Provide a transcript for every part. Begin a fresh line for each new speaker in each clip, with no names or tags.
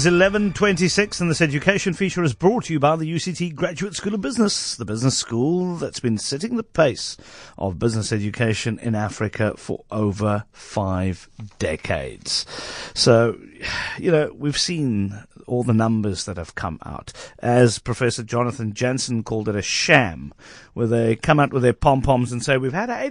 It's 11:26 and this education feature is brought to you by the UCT Graduate School of Business, the business school that's been setting the pace of business education in Africa for over 5 decades. So, we've seen all the numbers that have come out. As Professor Jonathan Jansen called it, a sham, where they come out with their pom-poms and say, we had an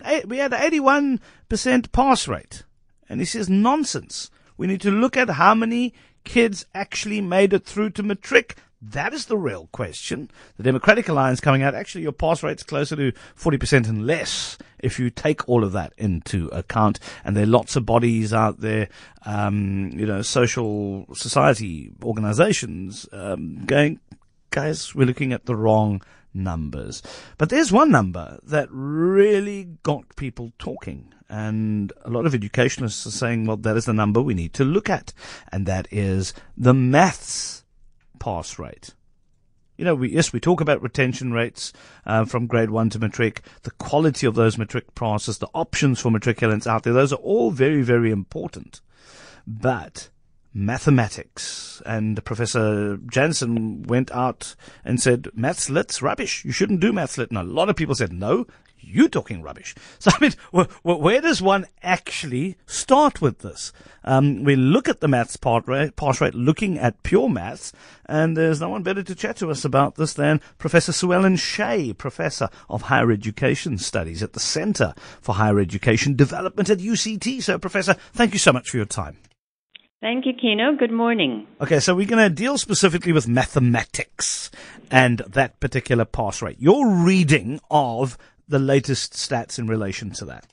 81% pass rate. And he says, nonsense. We need to look at how many kids actually made it through to matric. That is the real question. The Democratic Alliance coming out, actually your pass rate's closer to 40% and less if you take all of that into account. And there are lots of bodies out there, social society organizations, going, guys, we're looking at the wrong numbers. But there's one number that really got people talking. And a lot of educationalists are saying, well, that is the number we need to look at. And that is the maths pass rate. We talk about retention rates from grade 1 to matric, the quality of those matric passes, the options for matriculants out there. Those are all very, very important. But mathematics, and Professor Jansen went out and said, maths lit's rubbish. You shouldn't do maths lit. And a lot of people said, no, you're talking rubbish. So, where does one actually start with this? We look at the maths pass rate, looking at pure maths, and there's no one better to chat to us about this than Professor Sue Ellen Shea, Professor of Higher Education Studies at the Centre for Higher Education Development at UCT. So, Professor, thank you so much for your time.
Thank you, Kino. Good morning.
Okay, so we're going to deal specifically with mathematics and that particular pass rate. Your reading of the latest stats in relation to that?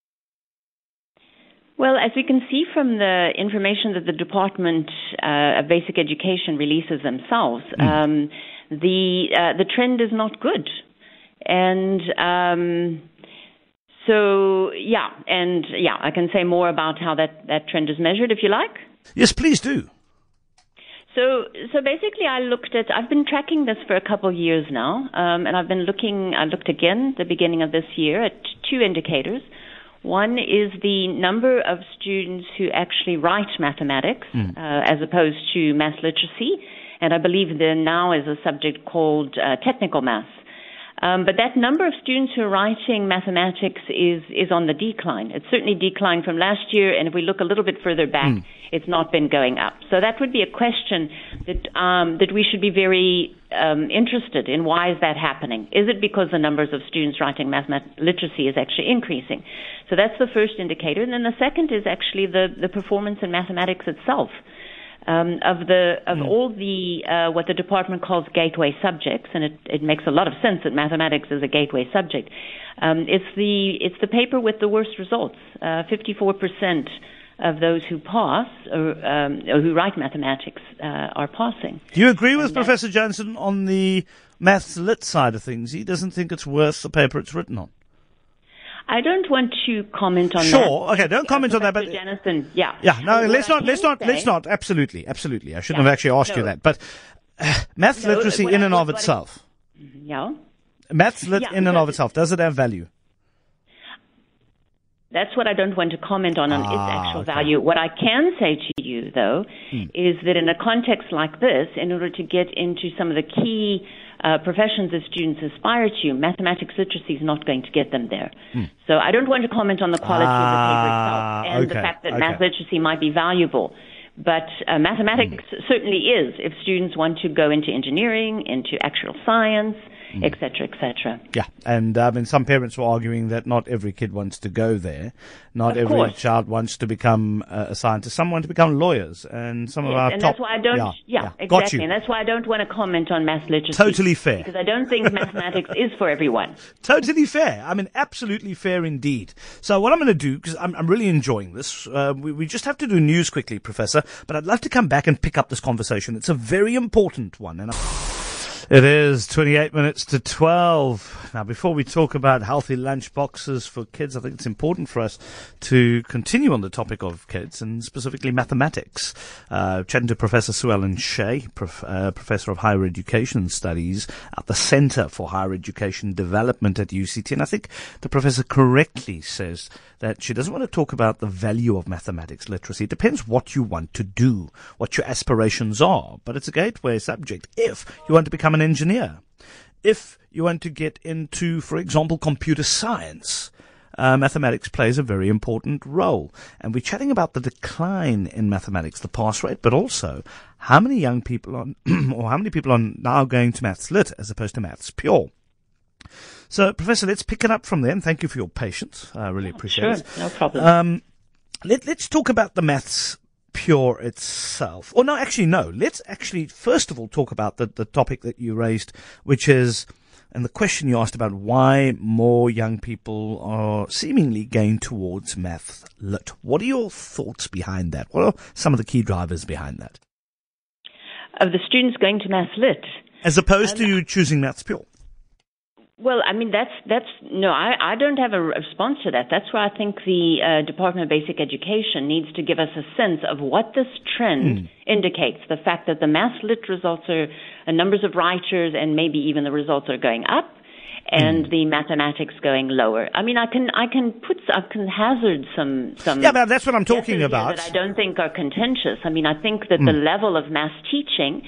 Well, as we can see from the information that the Department of Basic Education releases themselves, the trend is not good. And I can say more about how that trend is measured if you like.
Yes, please do.
So basically I've been tracking this for a couple of years now, and I looked again at the beginning of this year at two indicators. One is the number of students who actually write mathematics, as opposed to math literacy, and I believe there now is a subject called technical maths. But that number of students who are writing mathematics is on the decline. It's certainly declined from last year, and if we look a little bit further back, it's not been going up. So that would be a question that we should be very interested in. Why is that happening? Is it because the numbers of students writing literacy is actually increasing? So that's the first indicator. And then the second is actually the performance in mathematics itself. Of all the what the department calls gateway subjects, and it makes a lot of sense that mathematics is a gateway subject. It's the paper with the worst results. 54% of those who pass or who write mathematics are passing.
Do you agree with Professor Jansen on the maths lit side of things? He doesn't think it's worth the paper it's written on.
I don't want to comment on that.
Sure, okay, don't comment on that. But
Jansen, yeah.
Yeah, no, let's not. Absolutely. I shouldn't have actually asked you that. But maths literacy in and of itself.
Yeah.
Maths lit in and of itself, does it have value?
That's what I don't want to comment on its actual value. What I can say to you, though, is that in a context like this, in order to get into some of the key professions that students aspire to, mathematics literacy is not going to get them there. So I don't want to comment on the quality of the paper itself and the fact that math literacy might be valuable. But mathematics certainly is if students want to go into engineering, into actual science, et cetera, et cetera.
Yeah, and some parents were arguing that not every kid wants to go there. Not every child wants to become a scientist. Some want to become lawyers, and some of our
and
top...
that's why I don't... exactly. And that's why I don't want to comment on math literacy.
Totally fair.
Because I don't think mathematics is for everyone.
Totally fair. I mean, absolutely fair indeed. So what I'm going to do, because I'm really enjoying this, we just have to do news quickly, Professor, but I'd love to come back and pick up this conversation. It's a very important one. And It is 28 minutes to 12. Now, before we talk about healthy lunch boxes for kids, I think it's important for us to continue on the topic of kids and specifically mathematics. Chatting to Professor Sue Ellen Shea, Professor of Higher Education Studies at the Center for Higher Education Development at UCT. And I think the professor correctly says that she doesn't want to talk about the value of mathematics literacy. It depends what you want to do, what your aspirations are. But it's a gateway subject if you want to become an engineer. If you want to get into, for example, computer science, mathematics plays a very important role. And we're chatting about the decline in mathematics, the pass rate, but also how many young people are, or how many people are now going to maths lit as opposed to maths pure. So, Professor, let's pick it up from there, and thank you for your patience. I really appreciate it.
Sure, no problem.
Let's talk about the maths pure itself. Or no, actually, no. Let's actually, first of all, talk about the topic that you raised, which is, and the question you asked about why more young people are seemingly going towards maths lit. What are your thoughts behind that? What are some of the key drivers behind that?
Of the students going to maths lit?
As opposed to choosing maths pure.
Well, I mean, I don't have a response to that. That's why I think the Department of Basic Education needs to give us a sense of what this trend indicates. The fact that the maths lit results are numbers of writers and maybe even the results are going up and the mathematics going lower. I mean, I can hazard some.
Yeah, but that's what I'm talking about.
That I don't think are contentious. I mean, I think that the level of maths teaching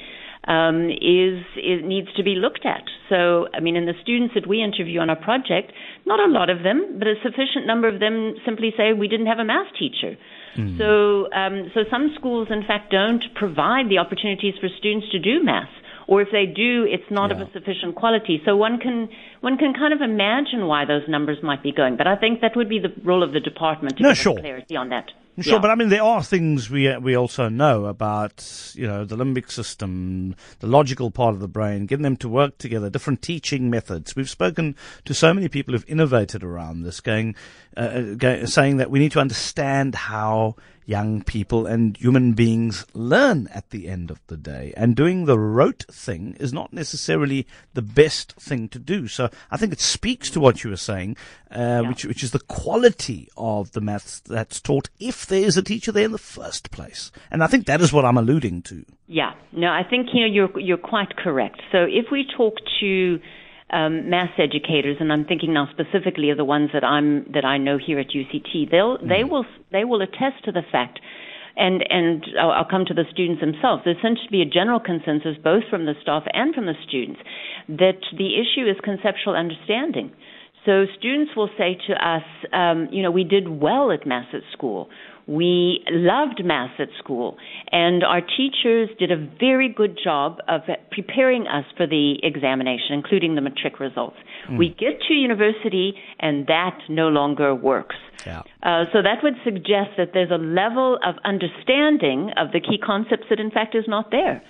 needs to be looked at. So, I mean, in the students that we interview on our project, not a lot of them, but a sufficient number of them simply say we didn't have a math teacher. So some schools, in fact, don't provide the opportunities for students to do math, or if they do, it's not of a sufficient quality. So one can kind of imagine why those numbers might be going. But I think that would be the role of the department to give us clarity on that.
Sure, but I mean, there are things we also know about, the limbic system, the logical part of the brain, getting them to work together, different teaching methods. We've spoken to so many people who've innovated around this, saying that we need to understand how young people and human beings learn at the end of the day. And doing the rote thing is not necessarily the best thing to do. So I think it speaks to what you were saying, which is the quality of the maths that's taught if there is a teacher there in the first place. And I think that is what I'm alluding to. Yeah.
No, I think you're quite correct. So if we talk to maths educators, and I'm thinking now specifically of the ones that I know here at UCT, they will attest to the fact, and I'll come to the students themselves. There seems to be a general consensus, both from the staff and from the students, that the issue is conceptual understanding. So students will say to us, we did well at maths at school. We loved maths at school, and our teachers did a very good job of preparing us for the examination, including the matric results. We get to university, and that no longer works. Yeah. So that would suggest that there's a level of understanding of the key concepts that, in fact, is not there.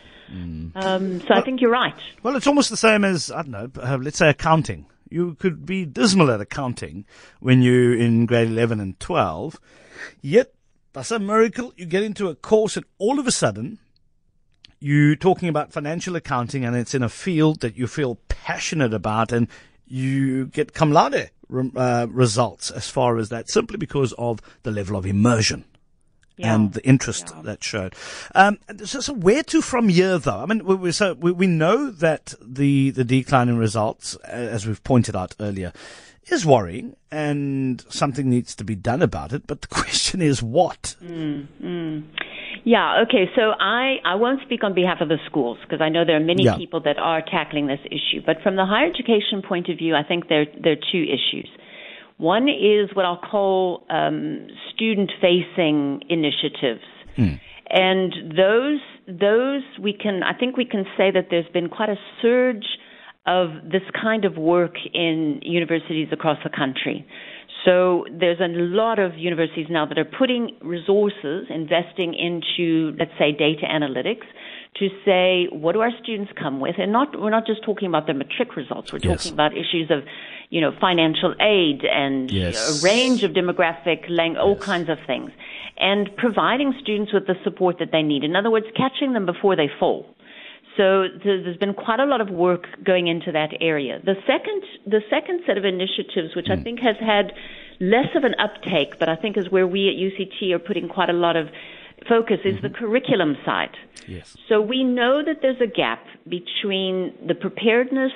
I think you're right.
Well, it's almost the same as, I don't know, let's say accounting. You could be dismal at accounting when you're in grade 11 and 12, yet by some miracle, you get into a course and all of a sudden, you're talking about financial accounting and it's in a field that you feel passionate about and you get cum laude results as far as that, simply because of the level of immersion and the interest that showed. So where to from here, though? I mean, we know that the decline in results, as we've pointed out earlier, is worrying, and something needs to be done about it. But the question is what?
Yeah, okay. So I won't speak on behalf of the schools because I know there are many people that are tackling this issue. But from the higher education point of view, I think there are two issues. One is what I'll call student-facing initiatives. And those I think we can say that there's been quite a surge of this kind of work in universities across the country. So there's a lot of universities now that are putting resources, investing into, let's say, data analytics to say, what do our students come with? And we're not just talking about their matric results. We're talking about issues of, financial aid and a range of demographic, all kinds of things. And providing students with the support that they need. In other words, catching them before they fall. So there's been quite a lot of work going into that area. The second set of initiatives, which I think has had less of an uptake, but I think is where we at UCT are putting quite a lot of focus, is the curriculum side.
Yes.
So we know that there's a gap between the preparedness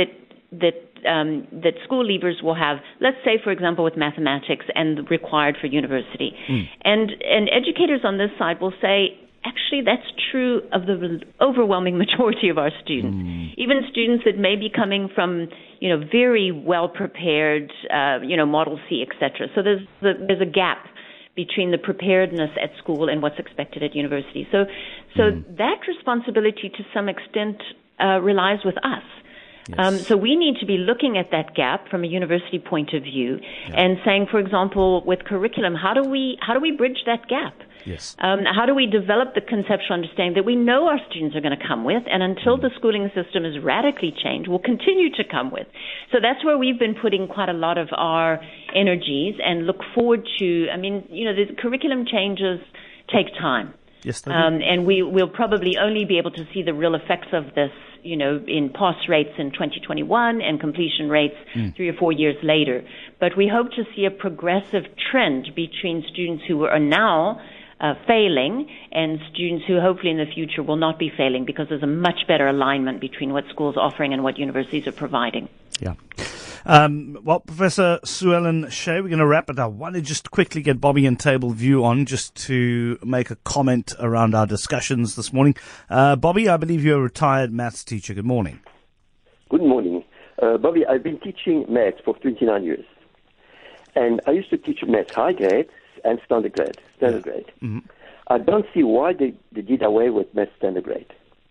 that school leavers will have, let's say, for example, with mathematics and required for university. And educators on this side will say, actually, that's true of the overwhelming majority of our students. Even students that may be coming from, very well prepared, Model C, etc. So there's a gap between the preparedness at school and what's expected at university. So that responsibility to some extent relies with us.
Yes.
So we need to be looking at that gap from a university point of view and saying, for example, with curriculum, how do we bridge that gap?
Yes.
How do we develop the conceptual understanding that we know our students are going to come with, and until the schooling system is radically changed, will continue to come with? So that's where we've been putting quite a lot of our energies and look forward to. The curriculum changes take time.
Yes, they do.
And we'll probably only be able to see the real effects of this, in pass rates in 2021 and completion rates 3 or 4 years later. But we hope to see a progressive trend between students who are now failing and students who hopefully in the future will not be failing, because there's a much better alignment between what schools are offering and what universities are providing.
Yeah. Well, Professor Sue Ellen Shea, we're going to wrap it up. I want to just quickly get Bobby and Table View on just to make a comment around our discussions this morning. Bobby, I believe you're a retired maths teacher. Good morning.
Good morning. Bobby, I've been teaching maths for 29 years. And I used to teach maths high grade and standard grade. Mm-hmm. I don't see why they did away with maths standard grade.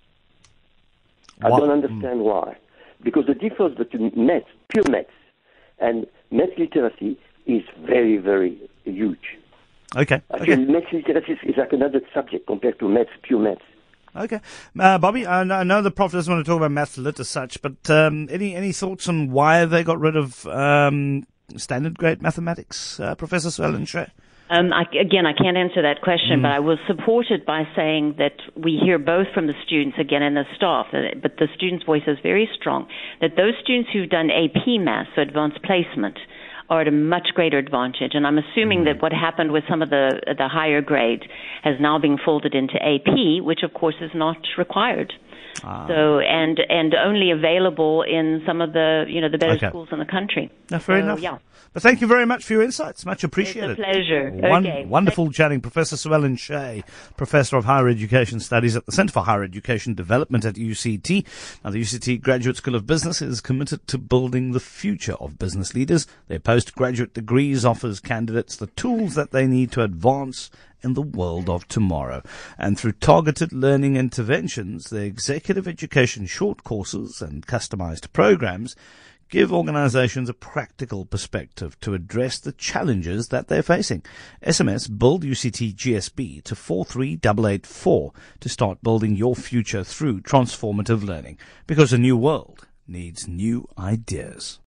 I don't understand why. Because the difference between maths, pure maths, and maths literacy is very, very huge.
Okay.
Actually, maths literacy is like another subject compared to maths, pure maths.
Okay. Bobby, I know the Prof doesn't want to talk about maths lit as such, but any thoughts on why they got rid of standard grade mathematics, Professor Sue Ellen Shea?
I can't answer that question, but I will support it by saying that we hear both from the students, again, and the staff, but the students' voice is very strong, that those students who've done AP Maths, so advanced placement, are at a much greater advantage. And I'm assuming that what happened with some of the higher grade has now been folded into AP, which, of course, is not required. So and only available in some of the the better schools in the country.
Fair enough. Yeah. But thank you very much for your insights. Much appreciated.
It's a pleasure.
Wonderful chatting. Professor Sue Ellen Shea, Professor of Higher Education Studies at the Centre for Higher Education Development at UCT. Now, the UCT Graduate School of Business is committed to building the future of business leaders. Their postgraduate degrees offers candidates the tools that they need to advance in the world of tomorrow. And through targeted learning interventions, the executive education short courses and customized programs give organizations a practical perspective to address the challenges that they're facing. SMS Build UCT GSB to 43884 to start building your future through transformative learning, because a new world needs new ideas.